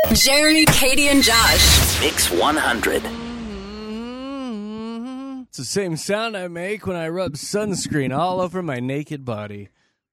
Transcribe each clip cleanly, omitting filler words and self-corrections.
Jeremy, Katie, and Josh. Mix 100. It's the same sound I make when I rub sunscreen all over my naked body.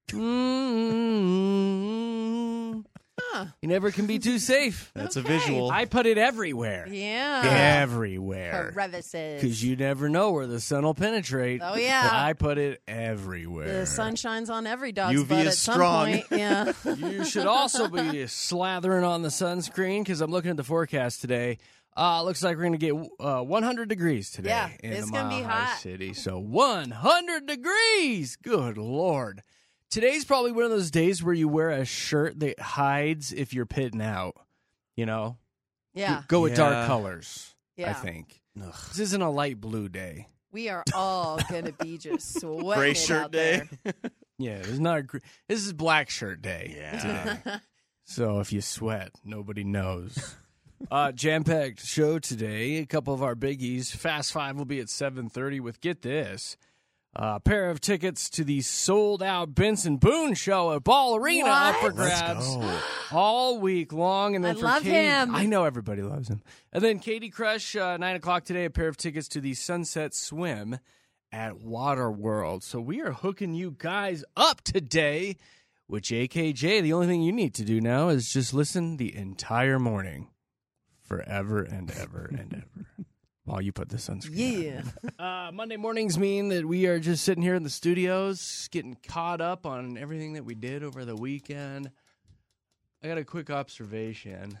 You never can be too safe. That's a visual. I put it everywhere. Yeah. Everywhere. Crevices. Because you never know where the sun will penetrate. Oh, yeah. But I put it everywhere. The sun shines on every dog's UV butt is at strong. some point. Yeah. You should also be slathering on the sunscreen because I'm looking at the forecast today. Looks like we're going to get 100 degrees today Yeah, in it's the gonna Mile be High hot. City. So 100 degrees. Good Lord. Today's probably one of those days where you wear a shirt that hides if you're pitting out. You know? Yeah. Go with dark Yeah. colors, Yeah. I think. This isn't a light blue day. We are all going to be just sweating Gray it shirt out day. there. Yeah, it's not. This is black shirt day. Yeah. today. So if you sweat, nobody knows. Jam-packed show today. A couple of our biggies. Fast Five will be at 7:30 with, get this, a pair of tickets to the sold-out Benson Boone show at Ball Arena up for What? grabs Let's go. all week long. And then I for love Katie, him. I know everybody loves him. And then Katie Crush, 9 o'clock today, a pair of tickets to the Sunset Swim at Waterworld. So we are hooking you guys up today with JKJ. The only thing you need to do now is just listen the entire morning, forever and ever and ever, while you put the sunscreen Yeah. on. Monday mornings mean that we are just sitting here in the studios getting caught up on everything that we did over the weekend. I got a quick observation.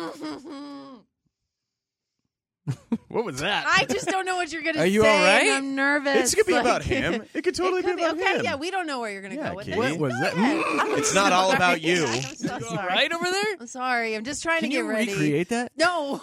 What was that? I just don't know what you're going to say. Are you all right? and I'm nervous. It's going to be Like, about him. It could totally it could be about okay, him. yeah, we don't know where you're going to Yeah, go with Katie. this. What was that? It's not all about you. I'm so You all sorry. right over there? I'm sorry. I'm just trying Can to get you ready. recreate that? No.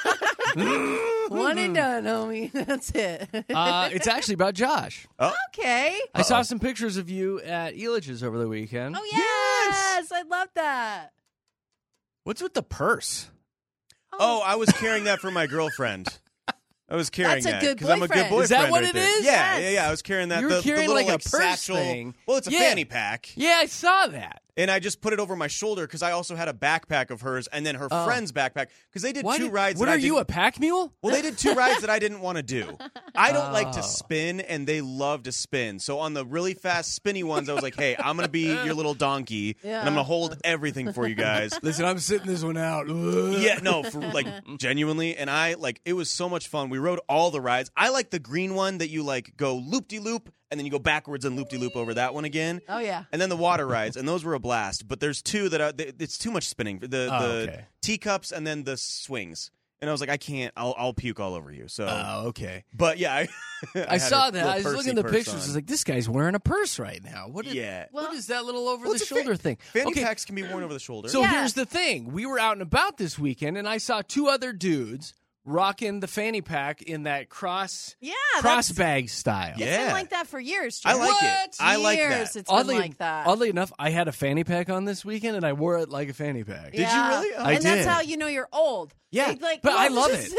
One and done, homie. That's it. It's actually about Josh. Okay. I saw some pictures of you at Elich's over the weekend. Oh, yes. I love that. What's with the purse? Oh, I was carrying that for my girlfriend. I was carrying That's a that good I'm a good boyfriend. boyfriend. Is that what right it there. is? Yeah, Yes. yeah. I was carrying that. You were the carrying little, like a purse satchel. thing. Well, it's a Yeah. fanny pack. Yeah, I saw that. And I just put it over my shoulder because I also had a backpack of hers and then her friend's backpack because they did two rides. What that are I you, didn't- a pack mule? Well, they did two rides that I didn't want to do. I don't like to spin, and they love to spin. So on the really fast spinny ones, I was like, hey, I'm going to be your little donkey, and I'm going to hold everything for you guys. Listen, I'm sitting this one out. Yeah, no, for like genuinely. And it was so much fun. We rode all the rides. I like the green one that you like go loop-de-loop, and then you go backwards and loop-de-loop over that one again. Oh, yeah. And then the water rides, and those were a blast. But there's two that are, it's too much spinning. The okay. teacups and then the swings. And I was like, I can't. I'll puke all over you. So, Oh, okay. but yeah, I had saw a that. I little was looking at the Percy pictures. I purse was on. like, this guy's wearing a purse right now. What is, Yeah. what is that little over Well, the it's a shoulder thing? Fanny Okay, packs can be worn over the shoulder. so Yeah. here's the thing. We were out and about this weekend, and I saw two other dudes rocking the fanny pack in that cross Yeah. bag style. It's Yeah. been like that for years. I Joe. like What? it. I like Years that. It's been like that. Oddly enough, I had a fanny pack on this weekend, and I wore it like a fanny pack. Did you really? Oh. I and that's did. how you know you're old. Yeah, Like, but I love it.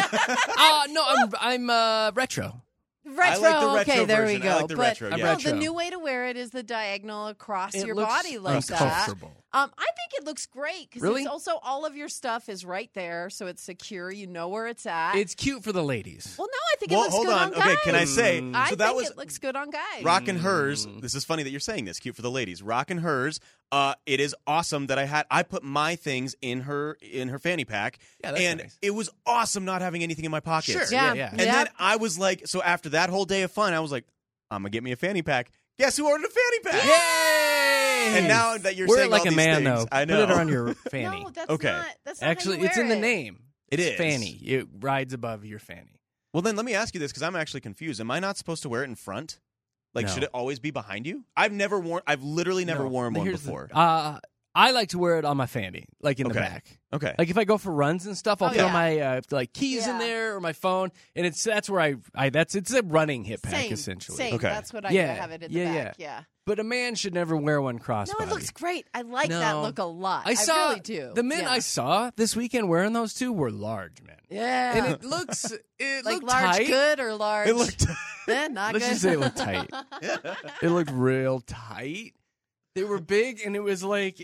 No, I'm retro. retro. I like the retro okay, there version. we go. I like the but retro, no, yeah. the new way to wear it is the diagonal across It your looks body like that. uncomfortable. I think it looks great because Really? it's also all of your stuff is right there, so it's secure. You know where it's at. It's cute for the ladies. well, no, I think it Well, looks hold good on. guys. Okay, can I say? I So that think was it looks good on guys. Rockin' Hers. This is funny that you're saying this. Cute for the ladies. Rockin' Hers. It is awesome that I put my things in her fanny pack, Yeah, that's and nice. it was awesome not having anything in my pockets. Sure. Yeah. Yeah. And then I was like, so after that whole day of fun, I was like, I'm gonna get me a fanny pack. Guess who ordered a fanny pack? Yay! And now that you're Wear saying it like all a these man, things, though. I know. Put it on your fanny. No, that's Okay. not. That's not how Actually, you it's wear in the it. name. It It's is. fanny. It rides above your fanny. Well, then let me ask you this because I'm actually confused. Am I not supposed to wear it in front? Like, No. should it always be behind you? I've literally never No. worn one Here's the- before. I like to wear it on my fanny, like in the Okay. back. Okay. Like if I go for runs and stuff, I'll Oh, throw yeah. my like keys in Yeah. there or my phone, and that's where it's a running hip pack Same, essentially. Same. Okay. That's what I Yeah. have it in the Yeah, back. Yeah. But a man should never wear one crossbody. No, it looks great. I like that No. look a lot. I saw really do. the men yeah. I saw this weekend wearing those two were large men, Yeah. and it like looked large tight. good or large? It looked. Not Let's good. just say it looked tight. It looked real tight. They were big, and it was like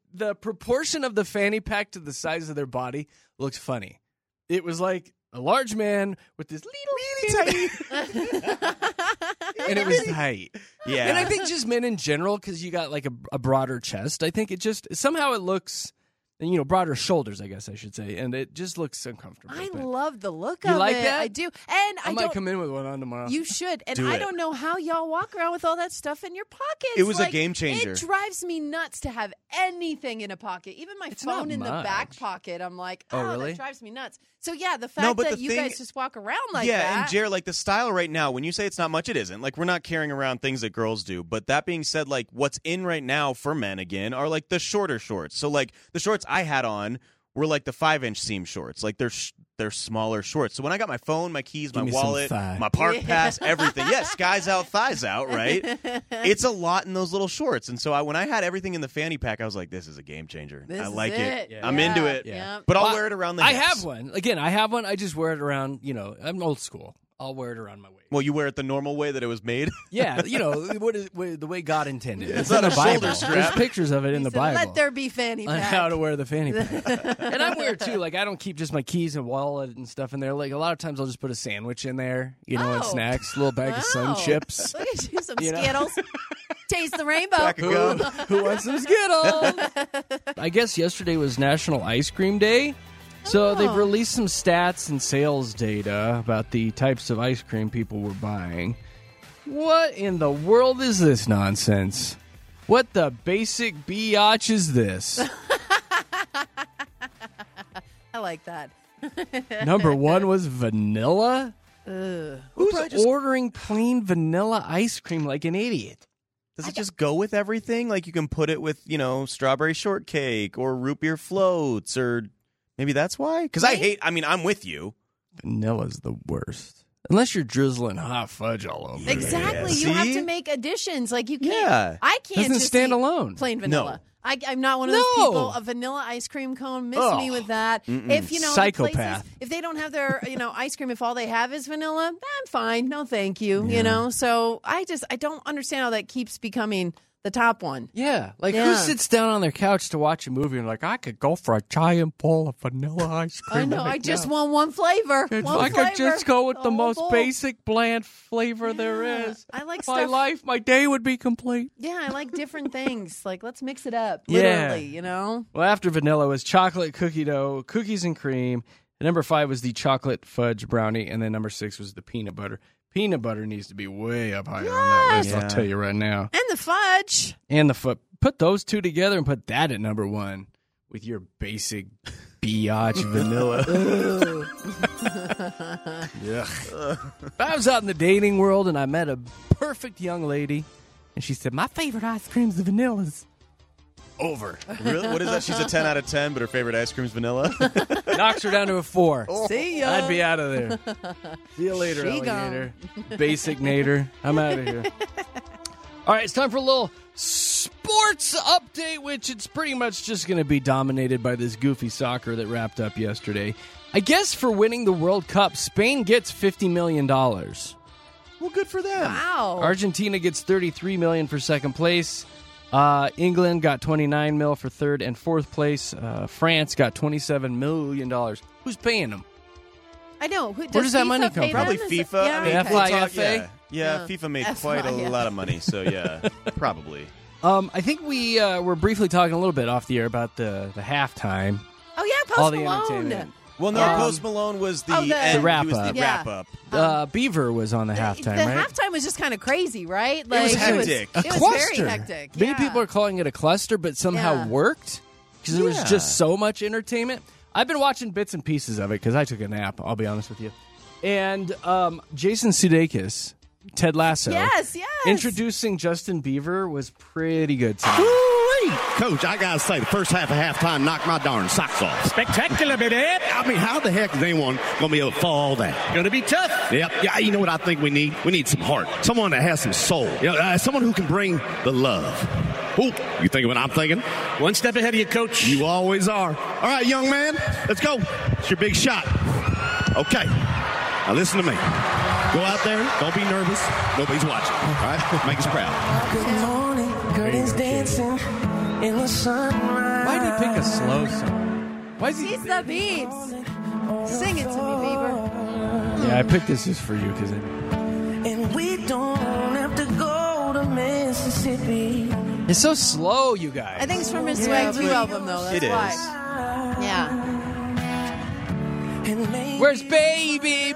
the proportion of the fanny pack to the size of their body looks funny. It was like a large man with this little tiny, and it was tight. Yeah. And I think just men in general, because you got like a broader chest, I think it just somehow it looks, broader shoulders, I guess I should say, and it just looks uncomfortable. I but love the look You of like it. that? I do. And I might come in with one on tomorrow. You should. And Do I it. don't know how y'all walk around with all that stuff in your pockets. It was a game changer. It drives me nuts to have anything in a pocket. Even my It's phone not in the back much. pocket. I'm like, Oh, really? that drives me nuts. So, yeah, the fact but that the you thing- guys just walk around like yeah, that. and Jared, like the style right now, when you say it's not much, it isn't. Like we're not carrying around things that girls do. But that being said, like what's in right now for men again are like the shorter shorts. So like the shorts I had on were like the 5-inch seam shorts. Like they're smaller shorts. So when I got my phone, my keys, my me some wallet, thigh. my park pass, everything. Yeah, skies out, thighs out, right? It's a lot in those little shorts. And so when I had everything in the fanny pack, I was like, this is a game changer. This I is like it. it. I'm Yeah, into it. yeah. But I'll Well, wear it around the I hips. have one. Again, I have one. I just wear it around, I'm old school. I'll wear it around my waist. Well, you wear it the normal way that it was made? Yeah, the way God intended. It's in not the a Bible. shoulder strap. There's pictures of it in He the said, Bible. Let there be fanny On pack. how to wear the fanny pack. And I wear it too. Like I don't keep just my keys and wallet and stuff in there. Like a lot of times I'll just put a sandwich in there, and Oh. snacks, a little bag of Sun Wow. Chips. Look at you, some You know? Skittles. Taste the rainbow. Pack of gum. Who wants some Skittles? I guess yesterday was National Ice Cream Day. So they've released some stats and sales data about the types of ice cream people were buying. What in the world is this nonsense? What the basic biatch is this? I like that. Number one was vanilla? Ugh. Who's ordering plain vanilla ice cream like an idiot? Does it just go with everything? Like you can put it with, strawberry shortcake or root beer floats, or maybe that's why? Because I'm with you. Vanilla's the worst. Unless you're drizzling hot fudge all over it. Exactly. Yeah. You have See? to make additions. Like you can't. Yeah. I can't Doesn't just stand eat alone. plain vanilla. I'm not one of No. those people. A vanilla ice cream cone, miss me with that. If the Psychopath. places, if they don't have their ice cream, if all they have is vanilla, I'm fine. No, thank you. So I don't understand how that keeps becoming the top one. Yeah. Like Yeah. who sits down on their couch to watch a movie and like, I could go for a giant bowl of vanilla ice cream. I know. right I just now. want one flavor. If One I could just flavor. go with the Oh, most boy. basic, bland flavor there Yeah. is. I like my stuff. life, my day would be complete. Yeah, I like different things. Like let's mix it up. Yeah. Literally, Well, after vanilla was chocolate cookie dough, cookies and cream. And number 5 was the chocolate fudge brownie, and then number 6 was the peanut butter. Peanut butter needs to be way up higher on that list, Yes. I'll tell you right now. And the fudge. And the put those two together and put that at number 1 with your basic biatch vanilla. If I was out in the dating world and I met a perfect young lady, and she said, my favorite ice cream's the vanillas. Over. Really? What is that? She's a 10 out of 10, but her favorite ice cream's vanilla? Knocks her down to a 4. See ya. I'd be out of there. See you later, She alligator. Basic nader. I'm out of here. All right, it's time for a little sports update, which it's pretty much just going to be dominated by this goofy soccer that wrapped up yesterday. I guess for winning the World Cup, Spain gets $50 million. Well, good for them. Wow. Argentina gets $33 million for second place. England got $29 million for third and fourth place. France got $27 million. Who's paying them? I know. Where does that FIFA money come pay from? Probably them? Is it- FIFA. Yeah, I mean, okay. we'll FIFA? talk- yeah. Yeah. FIFA made quite a FIFA. lot of money, so yeah, probably. I think we were briefly talking a little bit off the air about the halftime. Oh yeah, All Post the Malone. entertainment. Well, no, Post Malone was the Oh, the- end. The wrap he was up. the Yeah. wrap up. Beaver was on the halftime, the right? halftime was just kind of crazy, right? was hectic. It was Cluster. very hectic. Many yeah. people are calling it a cluster, but somehow Yeah. worked because there was Yeah. just so much entertainment. I've been watching bits and pieces of it because I took a nap, I'll be honest with you. And Jason Sudeikis, Ted Lasso, Yes. introducing Justin Bieber was pretty good to me. Woo-wee! Coach, I gotta say, the first half of halftime knocked my darn socks off. Spectacular, baby. I mean, how the heck is anyone gonna be able to follow all that? Gonna be tough. Yep. Yeah, you know what I think we need? We need some heart. Someone that has some soul. Someone who can bring the love. Ooh, you thinking what I'm thinking? One step ahead of you, coach. You always are. All right, young man, let's go. It's your big shot. Okay. Now listen to me. Go out there. Don't be nervous. Nobody's watching. All right? Make us proud. Good morning, curtains dancing in the sunrise. Why'd he pick a slow song? Why's he? He's the Beebs. Sing it to me, Bieber. Yeah, I picked this just for you because And we don't have to go to Mississippi. it's so slow, you guys. I think it's from his Swag 2 album, though. That's It is. why. Yeah. Where's baby,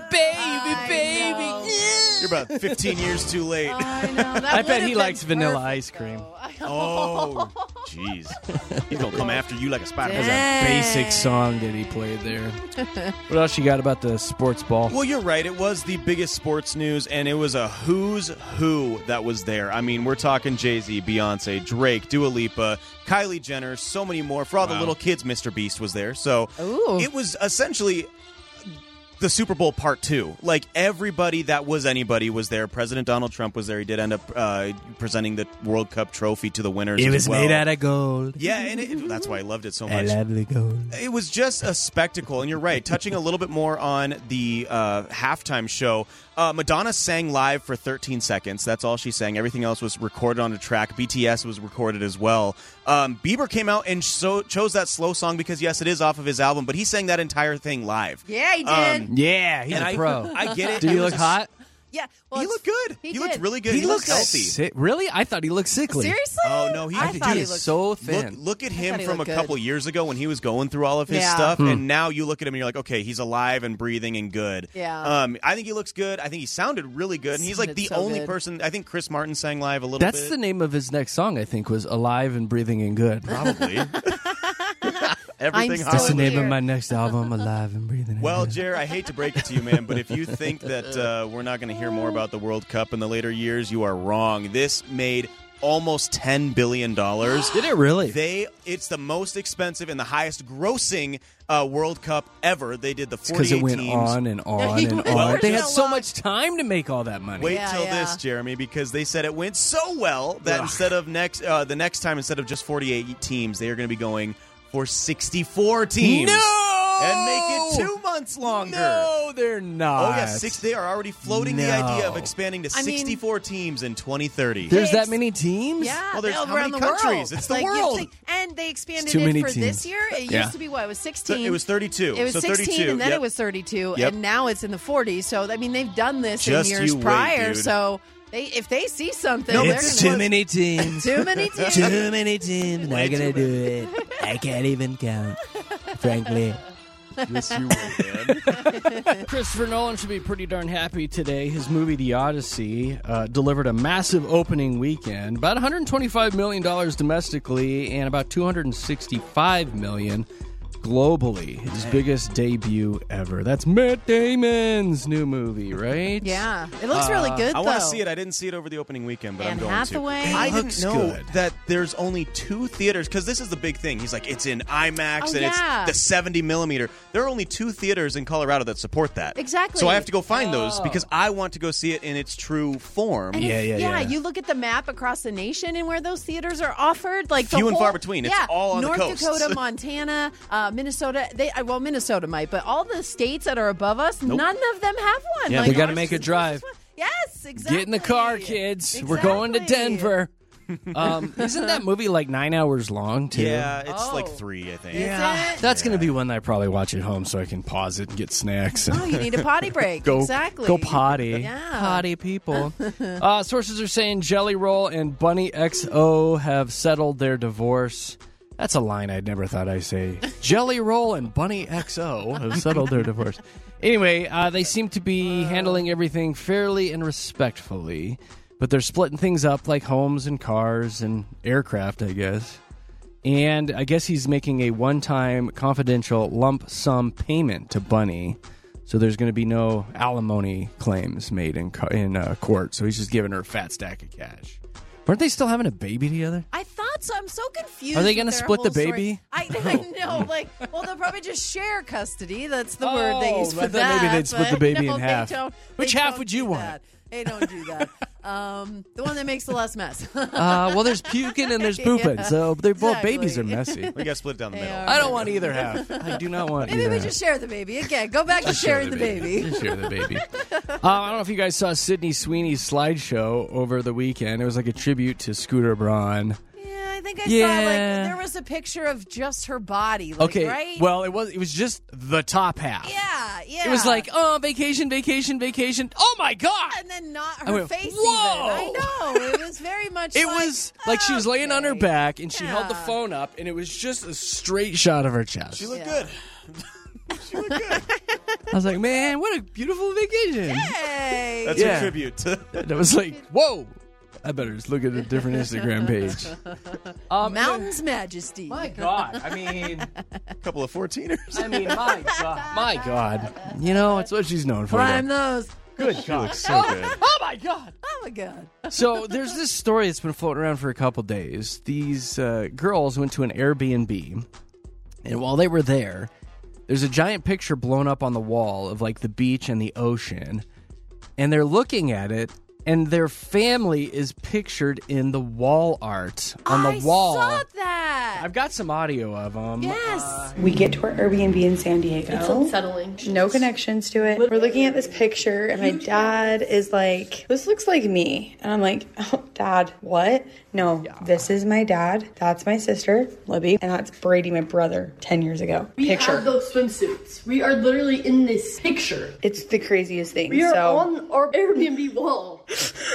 baby? You're about 15 years too late. I know. That I bet would've he been likes vanilla perfect, ice cream. though. Oh, jeez. He's going to come after you like a spider. Dang. Basic song that he played there. What else you got about the sports ball? Well, you're right. It was the biggest sports news, and it was a who's who that was there. I mean, we're talking Jay-Z, Beyonce, Drake, Dua Lipa, Kylie Jenner, so many more. For all the little kids, Mr. Beast was there. So Ooh. it was essentially the Super Bowl Part 2. Like, everybody that was anybody was there. President Donald Trump was there. He did end up presenting the World Cup trophy to the winners as well. of gold. Yeah, and that's why I loved it so much. the gold. It was just a spectacle, and you're right. Touching a little bit more on the halftime show, Madonna sang live for 13 seconds. That's all she sang. Everything else was recorded on a track. BTS was recorded as well. Bieber came out and chose that slow song because, yes, it is off of his album, but he sang that entire thing live. Yeah, he did. Yeah, he's And a pro. I get it. Did It he was look a- hot? Yeah. Well, He looked good. He He looked did. really good. He looked healthy. Really? I thought he looked sickly. Seriously? Oh, no, he- I He thought He he is looked so thin. Look at I him thought he from a looked good. couple years ago when he was going through all of his Yeah. stuff, and now you look at him and you're like, okay, he's alive and breathing and good. Yeah. I think he looks good. I think he sounded really good, and he's like Sounded the so only good. person. I think Chris Martin sang live a little That's bit. the name of his next song, I think, was Alive and Breathing and Good. Probably. Everything still That's the Hollywood. name here. of my next album, Alive and Breathing and Well, Good. Jer, I hate to break it to you, man, but if you think that we're not going to hear more about the World Cup in the later years, you are wrong. This made almost $10 billion. Did it really? It's the most expensive and the highest grossing World Cup ever. They did the 48 Because it went teams. on and on He and went on. for They had so so long. much time to make all that money. Wait Yeah, till yeah. this, Jeremy, because they said it went so well that instead of the next time, instead of just 48 teams, they are going to be going for 64 teams. No! And make it 2 months longer. No, they're not. Oh, yeah, they are already floating the No. idea of expanding to I mean- 64 teams in 2030. There's They that many teams? Yeah, Well, there's they're how around many the world. countries? It's the you have to world. think- and they expanded too many it for teams. this year. It Yeah. used to be what? It was 16. It was 32. It was so 16, 32. and then Yep. it was 32, Yep. and now it's in the 40s. So I mean, they've done this Just in years you wait, prior. dude. So if they see something, No, they're It's gonna too many teams. Too many teams. Too many teams. Not gonna do it. I can't even count. Frankly. Yes, you will, man. Christopher Nolan should be pretty darn happy today. His movie The Odyssey delivered a massive opening weekend, about $125 million domestically and about $265 million globally. His biggest debut ever. That's Matt Damon's new movie, right? Yeah, it looks really good. I though. want to see it. I didn't see it over the opening weekend, but I'm Anne going Hathaway. to. I looks didn't know good. that there's only 2 theaters, because this is the big thing. He's like, it's in IMAX Oh, and yeah. it's the 70 millimeter. There are only 2 theaters in Colorado that support that. Exactly. So I have to go find those because I want to go see it in its true form. And Yeah. You look at the map across the nation and where those theaters are offered, like the Few and whole- far between. It's Yeah, all on the North coasts. Dakota, Montana, Minnesota. Minnesota might, but all the states that are above us, none of them have one. Yeah, Like, we gotta ours make a is- drive. Yes, exactly. Get in the car, kids. We're going to Exactly. Denver. Isn't that movie like 9 hours long, too? Yeah, it's Oh. like 3, I think. Is it? That's going to be one that I probably watch at home so I can pause it and get snacks. And Oh, you need a potty break. Go, exactly. Go potty. Yeah. Potty people. Sources are saying Jelly Roll and Bunny XO have settled their divorce. That's a line I'd never thought I'd say. Jelly Roll and Bunny XO have settled their divorce. Anyway, they seem to be handling everything fairly and respectfully, but they're splitting things up like homes and cars and aircraft, I guess. And I guess he's making a one-time confidential lump sum payment to Bunny. So there's going to be no alimony claims made in court. So he's just giving her a fat stack of cash. Weren't they still having a baby together? I thought so. I'm so confused. Are they with gonna their split the whole story. baby? I know. Like, well, they'll probably just share custody. That's the word they use I for thought that. maybe they'd split the but baby no, in they half. don't- Which they half don't would you do want? that. They don't do that. The one that makes the less mess. Well, there's puking and there's pooping. Yeah, So they're both exactly. babies are messy. We got to split it down the They middle. are. I don't want either half. I do not want Maybe either we half. just share the baby. Again, go back to sharing the baby. Just share the baby. I don't know if you guys saw Sydney Sweeney's slideshow over the weekend. It was like a tribute to Scooter Braun. Yeah, I think think I Yeah. saw there was a picture of just her body. Okay, right? well, it was just the top half. Yeah. It was like, oh, vacation. Oh, my God. And then not I her went, face whoa! even. I know. It was very much It was like she was laying on her okay. back, and she held the Yeah. phone up, and it was just a straight shot of her chest. She looked Yeah. good. I was like, man, what a beautiful vacation. Hey. That's Yeah. a tribute to. And I was like, whoa. I better just look at a different Instagram page. Mountain's Majesty. My God. I mean, A couple of 14ers. my God. You know, it's what she's known for. Climb though. those. Good God. so good. Oh, my God. Oh, my God. So there's this story that's been floating around for a couple days. These girls went to an Airbnb, and while they were there, there's a giant picture blown up on the wall of like the beach and the ocean, and they're looking at it, and their family is pictured in the wall art on the wall. I saw that. I've got some audio of them. Yes. We get to our Airbnb in San Diego. It's unsettling. No connections to it. We're looking at this picture, and my dad is like, this looks like me. And I'm like, oh, Dad, what? No, this is my dad. That's my sister, Libby. And that's Brady, my brother, 10 years ago. We have those swimsuits. We are literally in this picture. It's the craziest thing. We are so, on our Airbnb wall.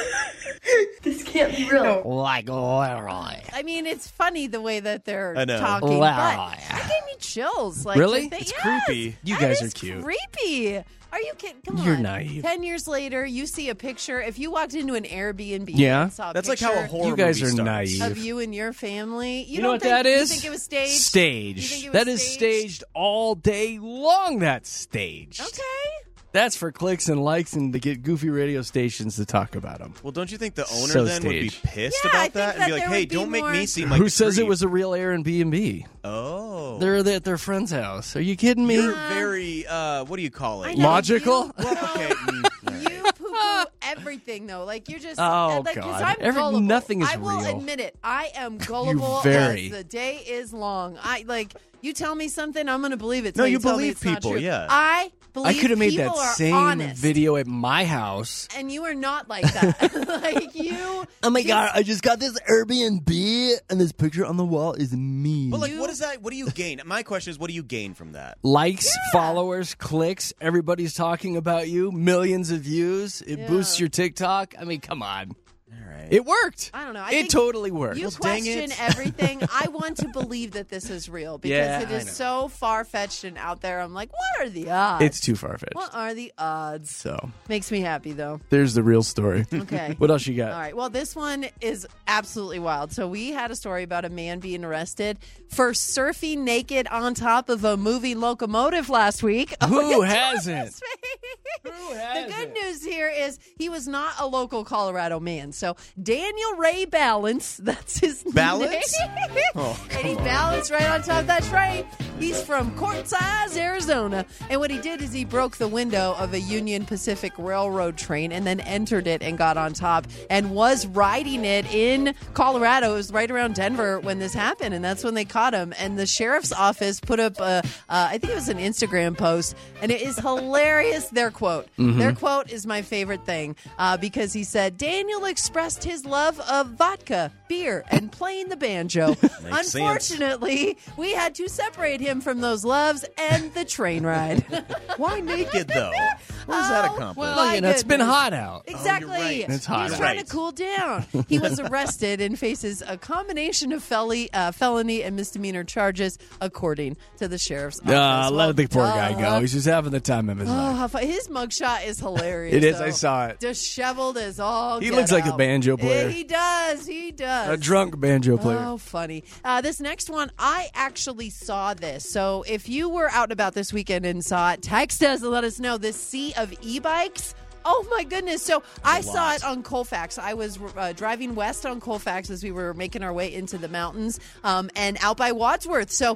This can't be real. Like Leroy. I mean, it's funny the way that they're I know. talking, Wow. but it gave me chills. Like, Really? to think- It's yes, creepy. You that guys is are cute. Creepy. Are you kidding? Come You're on. naive. 10 years later, you see a picture. If you walked into an Airbnb Yeah. and saw a That's like picture how a horror You guys movie are starts. naive. of you and your family, You know what think, that is? You think it was staged? You Staged. think it was That is staged all day long. That's staged. Okay. That's for clicks and likes and to get goofy radio stations to talk about them. Well, don't you think the owner So then would be staged. pissed Yeah, I about think that and that be like, there "Hey, would be don't make more- me seem like Who a says it creep." was a real Airbnb? Oh, They're at their friend's house. Are you kidding me? you're very what do you call I it? know. Logical? You- Well, okay. You poo-poo everything, though. Like, you're just... Oh, like, 'cause God. I'm gullible. Nothing is I will real. admit it. I am gullible very. as the day is long. You tell me something, I'm going to believe it. No, till you tell me believe it's not people, true. yeah. I believe I could have made people that are same honest. video at my house. And you are not like that. Like, you... Oh my just- God, I just got this Airbnb and this picture on the wall is me. But like, what is that? What do you gain? My question is, what do you gain from that? Likes, followers, clicks, everybody's talking about you, millions of views. It boosts your TikTok. I mean, come on. All right. It worked. I don't know. I It think totally worked. You dang question it. everything. I want to believe that this is real because Yeah, it I is know. so far-fetched and out there. I'm like, what are the odds? It's too far-fetched. What are the odds? So, Makes me happy, though. there's the real story. Okay. What else you got? All right. Well, this one is absolutely wild. So we had a story about a man being arrested for surfing naked on top of a moving locomotive last week. Who hasn't? The hasn't? good news here is he was not a local Colorado man. So Daniel Ray Balance, that's his Balance? name. Oh, And he balanced right on top of that train. He's from Quartzize, Arizona. And what he did is he broke the window of a Union Pacific Railroad train and then entered it and got on top and was riding it in Colorado. It was right around Denver when this happened. And that's when they caught him. And the sheriff's office put up, I think it was an Instagram post. And it is hilarious, their quote. Their quote is my favorite thing because he said, Daniel expressed his love of vodka, beer, and playing the banjo. sense. Unfortunately, we had to separate him from those loves and the train ride. why naked though? What does that accomplish? Well, you know, it's been hot out. Exactly. right. It's hot He's out. trying Right. to cool down. He was arrested and faces a combination of felony and misdemeanor charges, according to the sheriff's office. Let the poor guy duh. go. He's just having the time of his Oh, life. how fun. His mugshot is hilarious. It is. though. I saw it. Disheveled as all. He get looks like a out. banjo player. Yeah, he does. He does. A drunk banjo player. Oh, funny. This next one, I actually saw this. So if you were out and about this weekend and saw it, text us and let us know. This sea of e-bikes. Oh, my goodness. So I saw it on Colfax. I was driving west on Colfax as we were making our way into the mountains and out by Wadsworth. So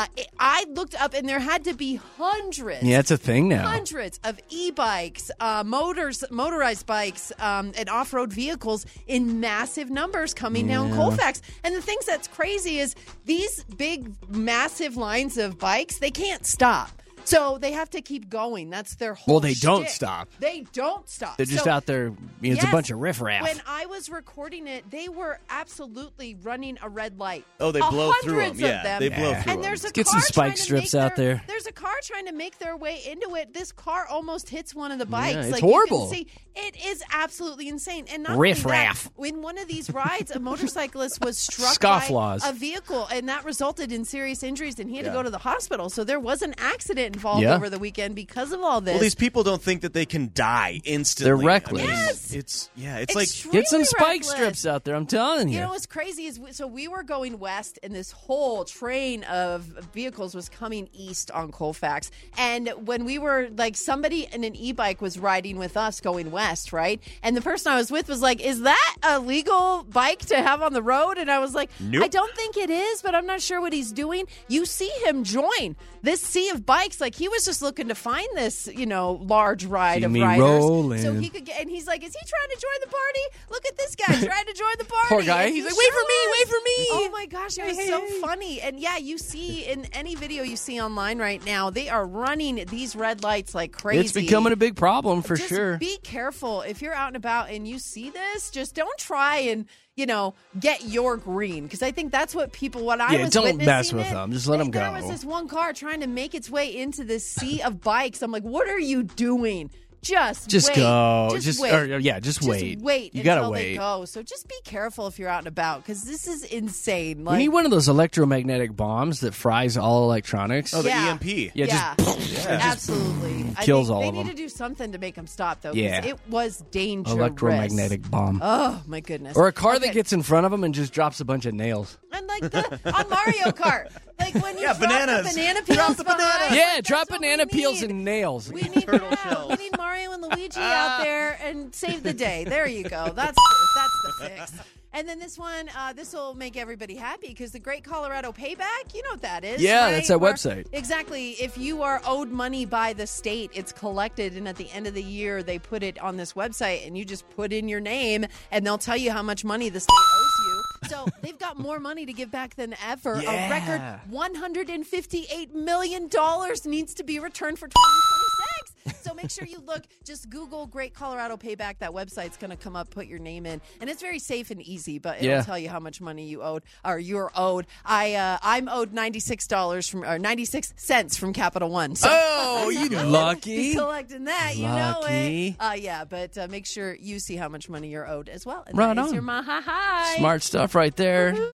I looked up and there had to be hundreds. Yeah, it's a thing now. Hundreds of e-bikes, motorized bikes, and off-road vehicles in massive numbers coming down Colfax. And the things that's crazy is these big, massive lines of bikes, they can't stop. So they have to keep going. That's their whole Well, they don't shtick. stop. They don't stop. They're just So- out there. It's a Yes. bunch of riffraff. When I was recording it, they were absolutely running a red light. Oh, they blow through them. Hundreds Yeah, of them. they blow through And there's them. a Get car some spike trying to strips make out there. There's a car trying to make their way into it. This car almost hits one of the bikes. Yeah, it's like horrible. You can see, it is absolutely insane. And not Riff-raff. only that, in one of these rides, a motorcyclist was struck Scofflaws. by a vehicle, and that resulted in serious injuries, and he had to go to the hospital. So there was an accident involved over the weekend because of all this. Well, these people don't think that they can die instantly. They're reckless. I mean, Yes. it's like Extremely Get some spike reckless. strips out there. I'm telling you. You know what's crazy is so we were going west, and this whole train of vehicles was coming east on Colfax. And when we were like, somebody in an e-bike was riding with us going west, right? And the person I was with was like, "Is that a legal bike to have on the road?" And I was like, Nope. "I don't think it is, but I'm not sure what he's doing." You see him join this sea of bikes, like he was just looking to find this, large ride See of me riders, rolling. so he could get. And he's like, "Is he trying to join the party? Look at this guy trying to join the party." Poor guy. And He's he like, "Wait for sure me, was. wait for me." Oh my gosh, it was so funny. And yeah, you see in any video you see online right now, they are running these red lights like crazy. It's becoming a big problem for Just sure. Be careful if you're out and about and you see this. Just don't try and get your green, because I think that's what I was don't witnessing mess with it. them. Just let them There go. was this one car trying to make its way into this sea of bikes. I'm like, what are you doing? Just wait. go. Just wait. Just wait. Wait. You gotta until wait. They go. So just be careful if you're out and about, because this is insane. We need one of those electromagnetic bombs that fries all electronics. oh, the Yeah. EMP. Yeah, just absolutely. kills I all think of they them. need to do something to make them stop, though. 'cause Yeah. it was dangerous. electromagnetic bomb. Oh my goodness. Or a car Okay. that gets in front of them and just drops a bunch of nails. And like on Mario Kart, like when you drop bananas. the banana peels Drop the behind, bananas. Yeah, that's drop what banana we peels need. and nails. We need we need Mario and Luigi out there and save the day. There you go. That's the fix. And then this one, this will make everybody happy, because the Great Colorado Payback, you know what that is. Yeah, right? that's that Where- website. Exactly. If you are owed money by the state, it's collected, and at the end of the year, they put it on this website, and you just put in your name, and they'll tell you how much money the state owes you. So they've got more money to give back than ever. Yeah. A record $158 million needs to be returned for 2026. So make sure you look, just Google Great Colorado Payback. That website's going to come up, put your name in, and it's very safe and easy, but it'll Yeah. tell you how much money you owed, or you're owed. I'm owed $96 cents from Capital One. So Oh, you be lucky. collecting that, you Lucky. know it. Yeah, but make sure you see how much money you're owed as well. And Right that is on. your Maha High. Smart stuff right there.